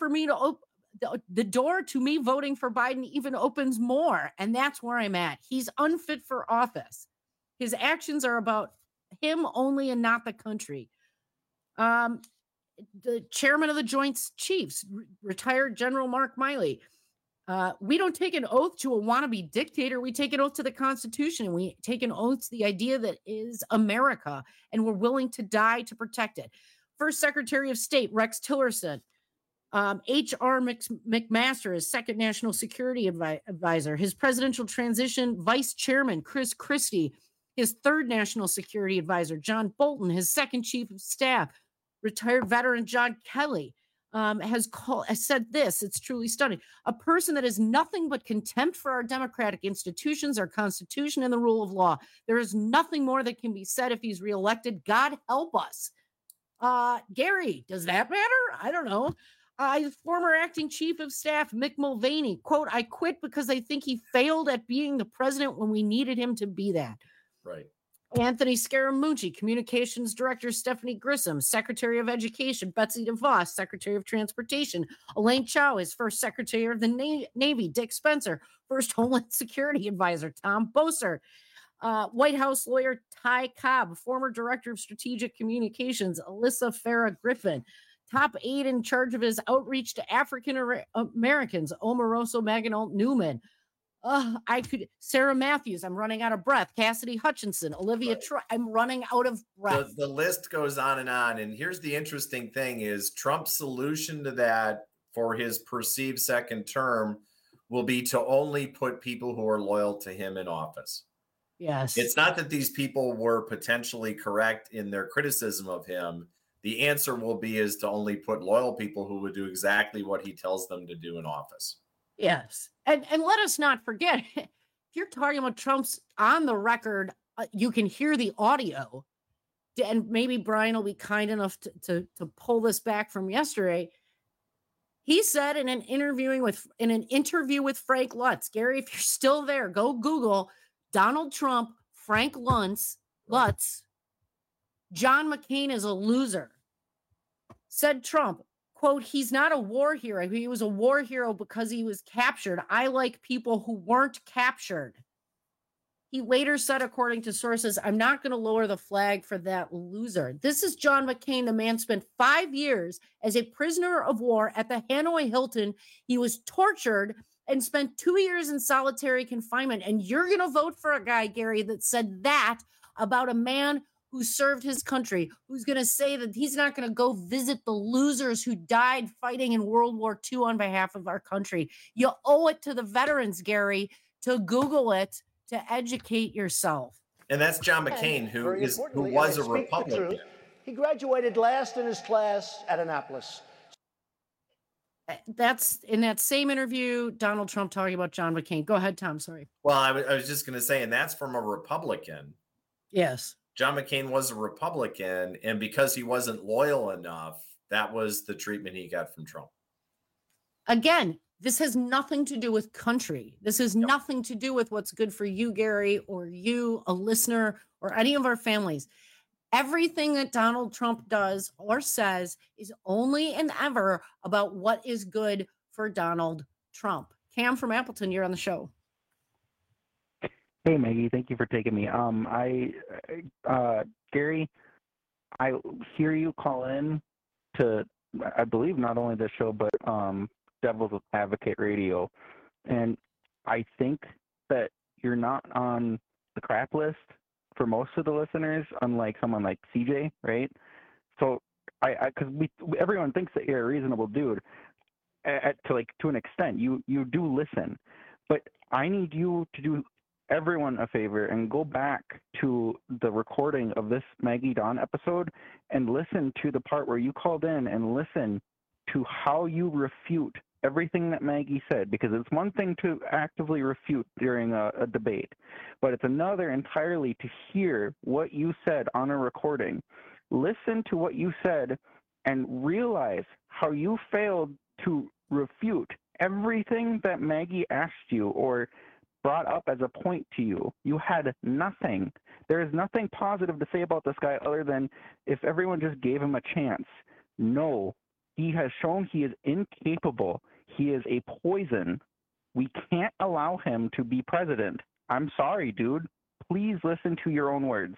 Speaker 2: to me voting for Biden even opens more. And that's where I'm at. He's unfit for office. His actions are about him only and not the country. The chairman of the Joint Chiefs, retired General Mark Milley. We don't take an oath to a wannabe dictator. We take an oath to the Constitution, and we take an oath to the idea that is America, and we're willing to die to protect it. First Secretary of State, Rex Tillerson. H.R. McMaster, his second national security advisor. His presidential transition vice chairman, Chris Christie. His third national security advisor, John Bolton. His second chief of staff, retired veteran John Kelly, has said this. It's truly stunning. A person that has nothing but contempt for our democratic institutions, our Constitution, and the rule of law. There is nothing more that can be said if he's reelected. God help us. Gary, does that matter? I don't know. Former acting chief of staff, Mick Mulvaney, quote, I quit because I think he failed at being the president when we needed him to be that.
Speaker 20: Right.
Speaker 2: Anthony Scaramucci, Communications Director Stephanie Grissom, Secretary of Education Betsy DeVos, Secretary of Transportation Elaine Chao, his first Secretary of the Navy Dick Spencer, first Homeland Security Advisor Tom Bossert, White House lawyer Ty Cobb, former Director of Strategic Communications Alyssa Farah Griffin, top aide in charge of his outreach to African Americans Omaroso Maginalt Newman. Sarah Matthews, I'm running out of breath. Cassidy Hutchinson, Olivia Troy, I'm running out of breath.
Speaker 20: The list goes on. And here's the interesting thing is Trump's solution to that for his perceived second term will be to only put people who are loyal to him in office.
Speaker 2: Yes.
Speaker 20: It's not that these people were potentially correct in their criticism of him. The answer will be is to only put loyal people who would do exactly what he tells them to do in office.
Speaker 2: Yes. And let us not forget, if you're talking about Trump's on the record, you can hear the audio. And maybe Brian will be kind enough to pull this back from yesterday. He said in an interview with Frank Lutz, Gary, if you're still there, go Google Donald Trump, Frank Lutz, John McCain is a loser. Said Trump, quote, he's not a war hero. He was a war hero because he was captured. I like people who weren't captured. He later said, according to sources, I'm not going to lower the flag for that loser. This is John McCain. The man spent 5 years as a prisoner of war at the Hanoi Hilton. He was tortured and spent 2 years in solitary confinement. And you're going to vote for a guy, Gary, that said that about a man who served his country, who's going to say that he's not going to go visit the losers who died fighting in World War II on behalf of our country. You owe it to the veterans, Gary, to Google it, to educate yourself.
Speaker 20: And that's John McCain, who was a Republican.
Speaker 4: He graduated last in his class at Annapolis.
Speaker 2: That's in that same interview, Donald Trump talking about John McCain. Go ahead, Tom. Sorry.
Speaker 20: Well, I was just going to say, and that's from a Republican.
Speaker 2: Yes.
Speaker 20: John McCain was a Republican, and because he wasn't loyal enough, that was the treatment he got from Trump.
Speaker 2: Again, this has nothing to do with country. This has nothing to do with what's good for you, Gary, or you, a listener, or any of our families. Everything that Donald Trump does or says is only and ever about what is good for Donald Trump. Cam from Appleton, you're on the show.
Speaker 6: Hey, Maggie, thank you for taking me. Gary, I hear you call in to, I believe, not only this show, but Devil's Advocate Radio. And I think that you're not on the crap list for most of the listeners, unlike someone like CJ, right? So because everyone thinks that you're a reasonable dude to an extent. You do listen, but I need you to do everyone a favor and go back to the recording of this Maggie Dawn episode and listen to the part where you called in and listen to how you refute everything that Maggie said, because it's one thing to actively refute during a debate, but it's another entirely to hear what you said on a recording. Listen to what you said and realize how you failed to refute everything that Maggie asked you or brought up as a point to you. You had nothing. There is nothing positive to say about this guy other than if everyone just gave him a chance. No, he has shown he is incapable. He is a poison. We can't allow him to be president. I'm sorry, dude. Please listen to your own words.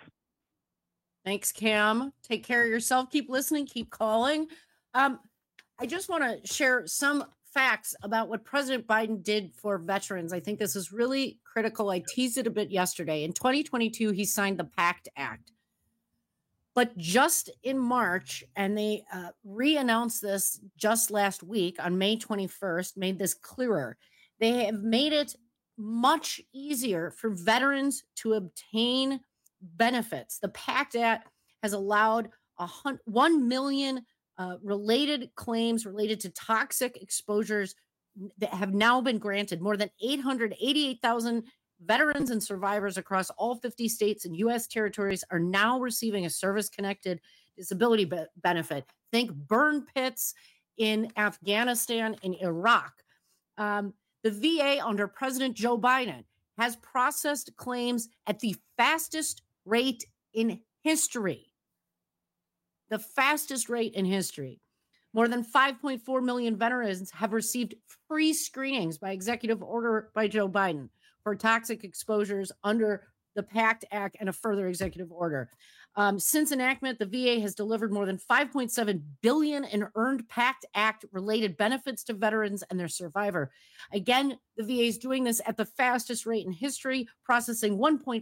Speaker 2: Thanks, Cam. Take care of yourself. Keep listening. Keep calling. I just want to share some facts about what President Biden did for veterans. I think this is really critical. I teased it a bit yesterday. In 2022, he signed the PACT Act. But just in March, and they re-announced this just last week on May 21st, made this clearer. They have made it much easier for veterans to obtain benefits. The PACT Act has allowed 1 million related claims related to toxic exposures that have now been granted. More than 888,000 veterans and survivors across all 50 states and U.S. territories are now receiving a service-connected disability benefit. Think burn pits in Afghanistan and Iraq. The VA under President Joe Biden has processed claims at the fastest rate in history. The fastest rate in history. More than 5.4 million veterans have received free screenings by executive order by Joe Biden for toxic exposures under the PACT Act and a further executive order. Since enactment, the VA has delivered more than $5.7 billion in earned PACT Act related benefits to veterans and their survivor. Again, the VA is doing this at the fastest rate in history, processing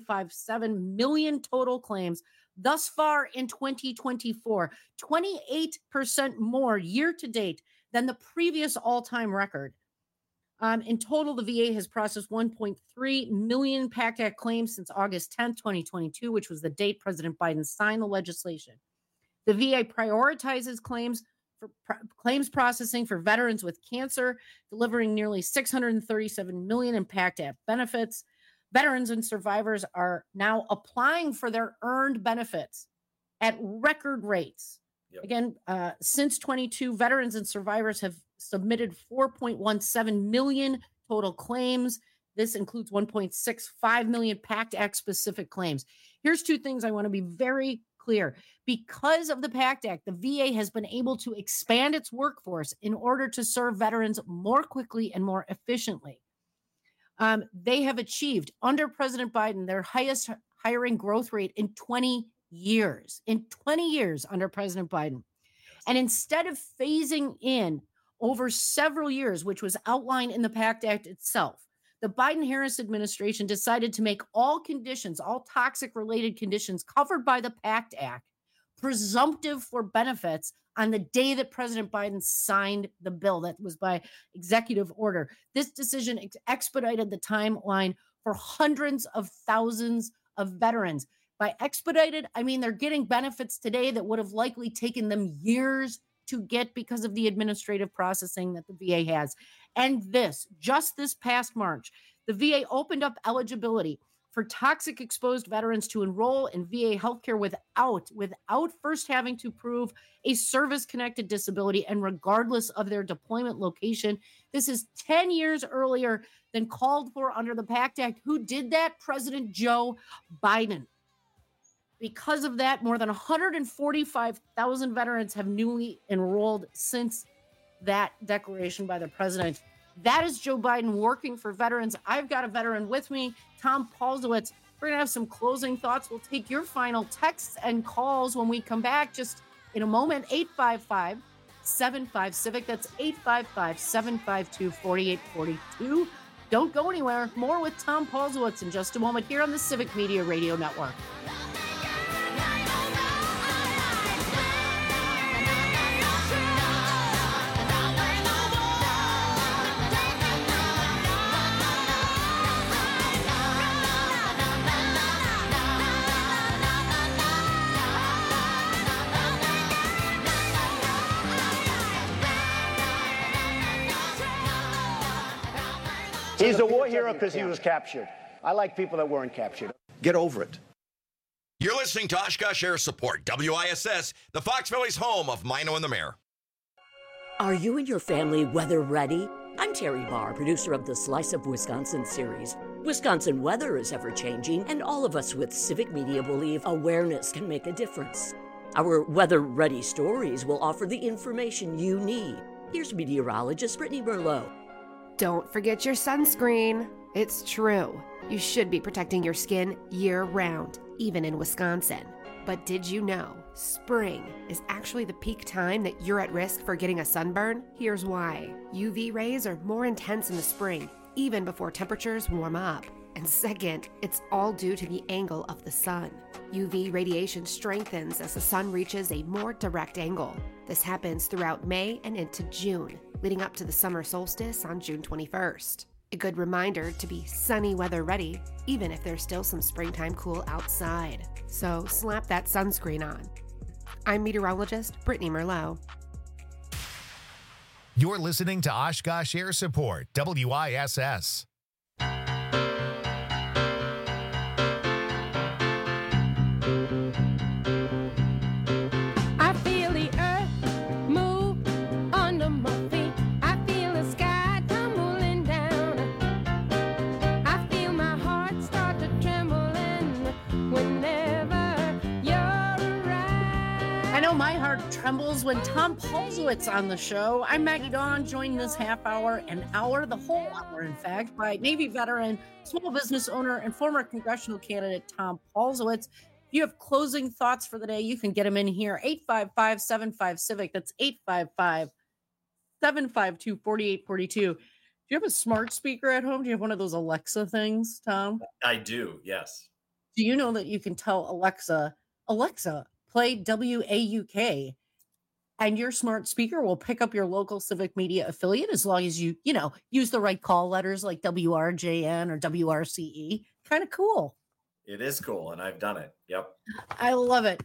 Speaker 2: 1.57 million total claims thus far in 2024, 28% more year to date than the previous all-time record. In total, the VA has processed 1.3 million PACT Act claims since August 10th, 2022, which was the date President Biden signed the legislation. The VA prioritizes claims processing for veterans with cancer, delivering nearly 637 million in PACT Act benefits. Veterans and survivors are now applying for their earned benefits at record rates. Yep. Again, since 22, veterans and survivors have submitted 4.17 million total claims. This includes 1.65 million PACT Act specific claims. Here's two things I want to be very clear. Because of the PACT Act, the VA has been able to expand its workforce in order to serve veterans more quickly and more efficiently. They have achieved, under President Biden, their highest hiring growth rate in 20 years. In 20 years under President Biden. And instead of phasing in over several years, which was outlined in the PACT Act itself, the Biden-Harris administration decided to make all conditions, all toxic-related conditions covered by the PACT Act, presumptive for benefits on the day that President Biden signed the bill. That was by executive order. This decision expedited the timeline for hundreds of thousands of veterans. By expedited, I mean they're getting benefits today that would have likely taken them years to get because of the administrative processing that the VA has. And just this past March, the VA opened up eligibility for toxic exposed veterans to enroll in VA healthcare without first having to prove a service-connected disability and regardless of their deployment location. This is 10 years earlier than called for under the PACT Act. Who did that? President Joe Biden. Because of that, more than 145,000 veterans have newly enrolled since that declaration by the president. That is Joe Biden working for veterans. I've got a veteran with me, Tom Paulsowitz. We're going to have some closing thoughts. We'll take your final texts and calls when we come back just in a moment. 855-75-CIVIC. That's 855-752-4842. Don't go anywhere. More with Tom Paulsowitz in just a moment here on the Civic Media Radio Network.
Speaker 4: He's a war hero because he was captured. I like people that weren't captured.
Speaker 8: Get over it.
Speaker 10: You're listening to Oshkosh Air Support, WISS, the Fox Valley's home of Mino and the Mayor.
Speaker 11: Are you and your family weather ready? I'm Terry Barr, producer of the Slice of Wisconsin series. Wisconsin weather is ever-changing, and all of us with Civic Media believe awareness can make a difference. Our weather-ready stories will offer the information you need. Here's meteorologist Brittany Merlot.
Speaker 12: Don't forget your sunscreen. It's true. You should be protecting your skin year-round, even in Wisconsin. But did you know spring is actually the peak time that you're at risk for getting a sunburn? Here's why. UV rays are more intense in the spring, even before temperatures warm up. And second, it's all due to the angle of the sun. UV radiation strengthens as the sun reaches a more direct angle. This happens throughout May and into June, leading up to the summer solstice on June 21st. A good reminder to be sunny weather ready, even if there's still some springtime cool outside. So slap that sunscreen on. I'm meteorologist Brittany Merlot.
Speaker 1: You're listening to Oshkosh Air Support, WISS.
Speaker 26: I feel the earth move under my feet. I feel the sky tumbling down. I feel my heart start to trembling whenever you're around.
Speaker 2: I know my heart trembles when Tom Paulsowitz on the show. I'm Maggie Dawn, joined this half hour, the whole hour, in fact, by Navy veteran, small business owner, and former congressional candidate Tom Paulsowitz. If you have closing thoughts for the day, you can get them in here. 855-75-CIVIC. That's 855-752-4842. Do you have a smart speaker at home? Do you have one of those Alexa things, Tom?
Speaker 20: I do, yes.
Speaker 2: Do you know that you can tell Alexa, play WAUK, and your smart speaker will pick up your local Civic Media affiliate as long as you use the right call letters like WRJN or WRCE. Kind of cool.
Speaker 20: It is cool, and I've done it. Yep.
Speaker 2: I love it.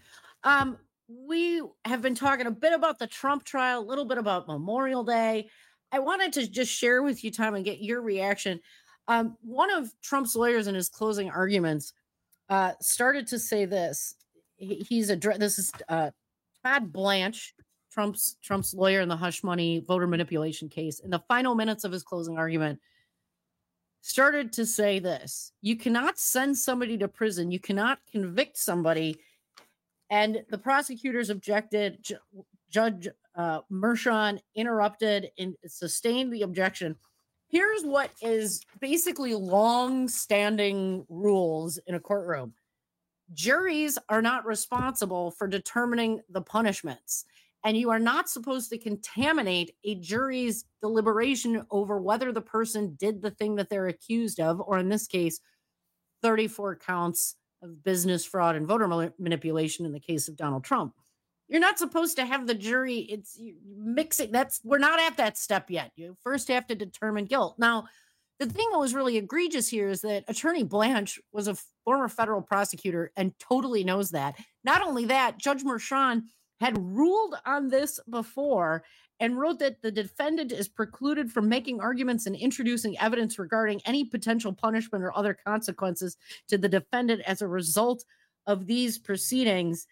Speaker 2: We have been talking a bit about the Trump trial, a little bit about Memorial Day. I wanted to just share with you, Tom, and get your reaction. One of Trump's lawyers in his closing arguments started to say this. This is Todd Blanche, Trump's lawyer in the hush money voter manipulation case. In the final minutes of his closing argument, started to say this: you cannot send somebody to prison. You cannot convict somebody. And the prosecutors objected. Judge Mershon interrupted and sustained the objection. Here's what is basically long-standing rules in a courtroom. Juries are not responsible for determining the punishments, and you are not supposed to contaminate a jury's deliberation over whether the person did the thing that they're accused of, or in this case, 34 counts of business fraud and voter manipulation in the case of Donald Trump. You're not supposed to have the jury, mixing. We're not at that step yet. You first have to determine guilt. Now, the thing that was really egregious here is that Attorney Blanche was a former federal prosecutor and totally knows that. Not only that, Judge Mershon had ruled on this before and wrote that the defendant is precluded from making arguments and introducing evidence regarding any potential punishment or other consequences to the defendant as a result of these proceedings.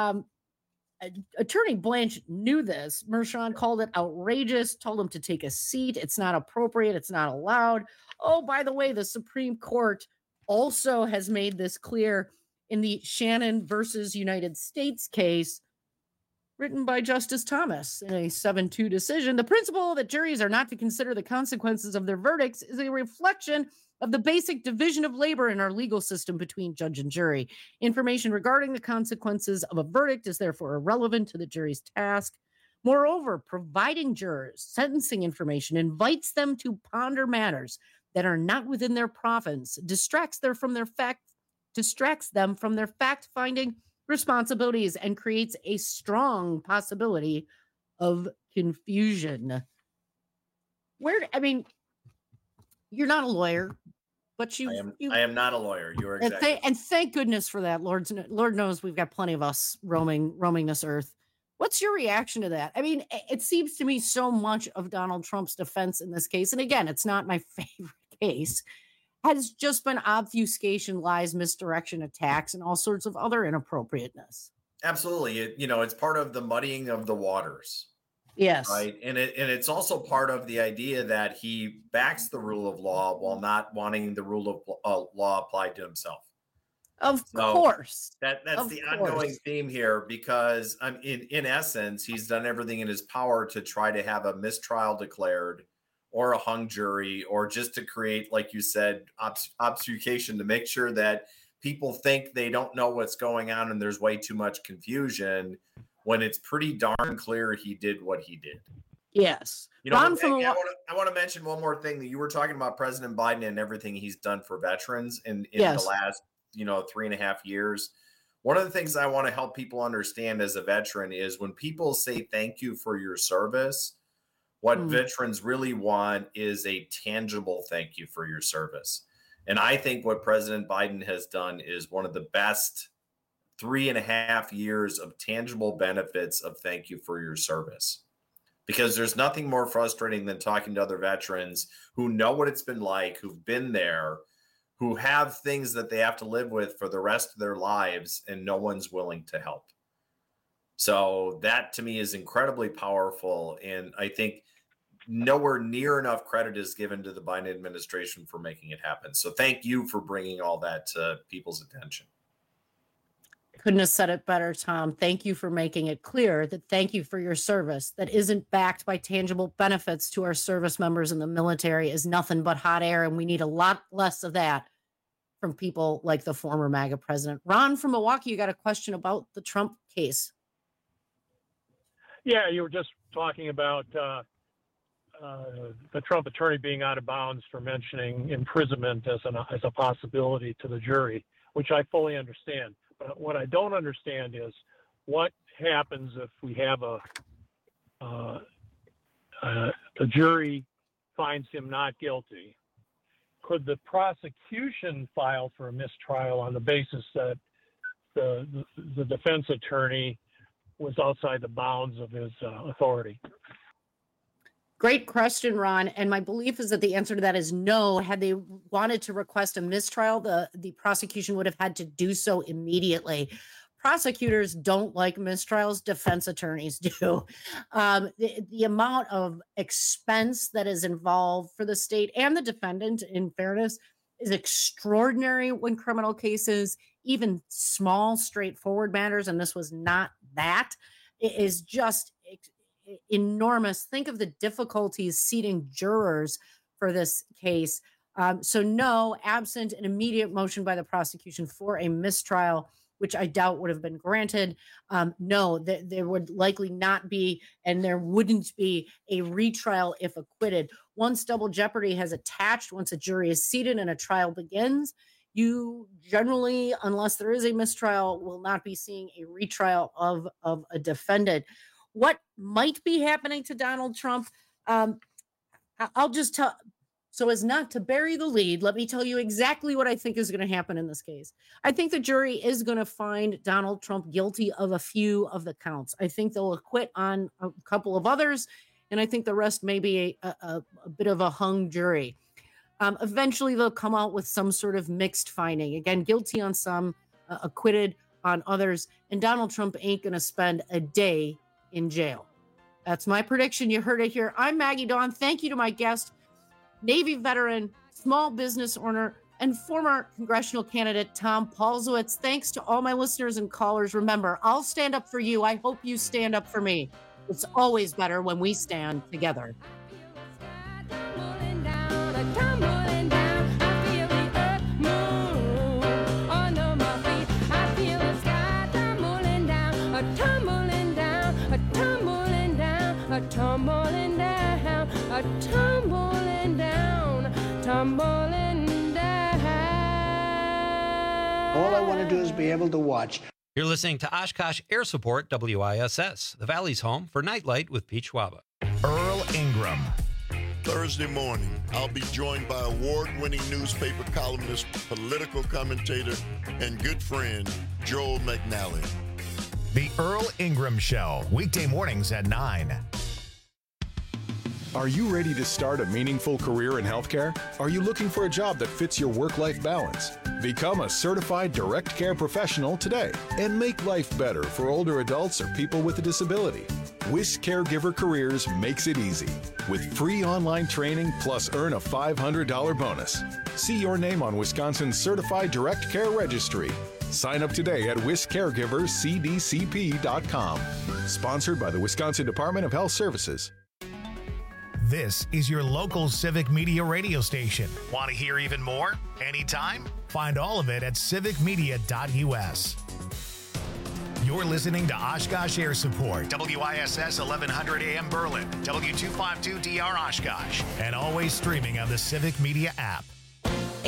Speaker 2: Attorney Blanche knew this. Mershon called it outrageous, told him to take a seat. It's not appropriate. It's not allowed. Oh, by the way, the Supreme Court also has made this clear in the Shannon versus United States case written by Justice Thomas in a 7-2 decision. The principle that juries are not to consider the consequences of their verdicts is a reflection of the basic division of labor in our legal system between judge and jury. Information regarding the consequences of a verdict is therefore irrelevant to the jury's task. Moreover, providing jurors sentencing information invites them to ponder matters that are not within their province, distracts them from their fact-finding responsibilities, and creates a strong possibility of confusion. You're not a lawyer, but
Speaker 20: I am not a lawyer. You are exactly.
Speaker 2: And thank goodness for that. Lord knows we've got plenty of us roaming this earth. What's your reaction to that? I mean, it seems to me so much of Donald Trump's defense in this case, and again, it's not my favorite case has just been obfuscation, lies, misdirection, attacks, and all sorts of other inappropriateness.
Speaker 20: Absolutely. It's part of the muddying of the waters.
Speaker 2: Yes.
Speaker 20: Right. And it's also part of the idea that he backs the rule of law while not wanting the rule of law applied to himself.
Speaker 2: Of course.
Speaker 20: That's the ongoing theme here, because in essence, he's done everything in his power to try to have a mistrial declared or a hung jury, or just to create, like you said, obfuscation, to make sure that people think they don't know what's going on and there's way too much confusion, when it's pretty darn clear he did what he did.
Speaker 2: Yes.
Speaker 20: I want to mention one more thing, that you were talking about President Biden and everything he's done for veterans in the last 3.5 years. One of the things I want to help people understand as a veteran is when people say thank you for your service, what veterans really want is a tangible thank you for your service. And I think what President Biden has done is one of the best 3.5 years of tangible benefits of thank you for your service. Because there's nothing more frustrating than talking to other veterans who know what it's been like, who've been there, who have things that they have to live with for the rest of their lives, and no one's willing to help. So that to me is incredibly powerful. And I think nowhere near enough credit is given to the Biden administration for making it happen. So thank you for bringing all that to people's attention.
Speaker 2: Couldn't have said it better, Tom. Thank you for making it clear that thank you for your service that isn't backed by tangible benefits to our service members in the military is nothing but hot air. And we need a lot less of that from people like the former MAGA president. Ron from Milwaukee, you got a question about the Trump case.
Speaker 8: Yeah, you were just talking about the Trump attorney being out of bounds for mentioning imprisonment as a possibility to the jury, which I fully understand. But what I don't understand is what happens if we have the jury finds him not guilty. Could the prosecution file for a mistrial on the basis that the defense attorney was outside the bounds of his authority?
Speaker 2: Great question, Ron. And my belief is that the answer to that is no. Had they wanted to request a mistrial, the prosecution would have had to do so immediately. Prosecutors don't like mistrials. Defense attorneys do. The amount of expense that is involved for the state and the defendant, in fairness, is extraordinary when criminal cases, even small, straightforward matters, and this was not that, it is just enormous. Think of the difficulties seating jurors for this case. So no, absent an immediate motion by the prosecution for a mistrial, which I doubt would have been granted. No, there would likely not be, and there wouldn't be a retrial if acquitted. Once double jeopardy has attached, once a jury is seated and a trial begins, you generally, unless there is a mistrial, will not be seeing a retrial of a defendant. What might be happening to Donald Trump? I'll just tell, so as not to bury the lead, let me tell you exactly what I think is going to happen in this case. I think the jury is going to find Donald Trump guilty of a few of the counts. I think they'll acquit on a couple of others, and I think the rest may be a bit of a hung jury. Eventually, they'll come out with some sort of mixed finding. Again, guilty on some, acquitted on others, and Donald Trump ain't going to spend a day in jail. That's my prediction. You heard it here. I'm Maggie Dawn. Thank you to my guest, Navy veteran, small business owner, and former congressional candidate Tom Paulsowitz. Thanks to all my listeners and callers. Remember, I'll stand up for you. I hope you stand up for me. It's always better when we stand together.
Speaker 26: Tumbling down, tumbling down, tumbling down.
Speaker 4: All I want to do is be able to watch.
Speaker 9: You're listening to Oshkosh Air Support WISS, the Valley's home for Nightlight with Pete Schwaba.
Speaker 1: Earl Ingram.
Speaker 13: Thursday morning, I'll be joined by award-winning newspaper columnist, political commentator, and good friend, Joel McNally.
Speaker 1: The Earl Ingram Show, weekday mornings at 9.
Speaker 3: Are you ready to start a meaningful career in healthcare? Are you looking for a job that fits your work-life balance? Become a certified direct care professional today and make life better for older adults or people with a disability. WIS Caregiver Careers makes it easy with free online training plus earn a $500 bonus. See your name on Wisconsin's Certified Direct Care Registry. Sign up today at wiscaregivercdcp.com. Sponsored by the Wisconsin Department of Health Services.
Speaker 1: This is your local civic media radio station. Want to hear even more? Anytime? Find all of it at civicmedia.us. You're listening to Oshkosh Air Support, WISS 1100 AM Berlin, W252DR Oshkosh, and always streaming on the Civic Media app.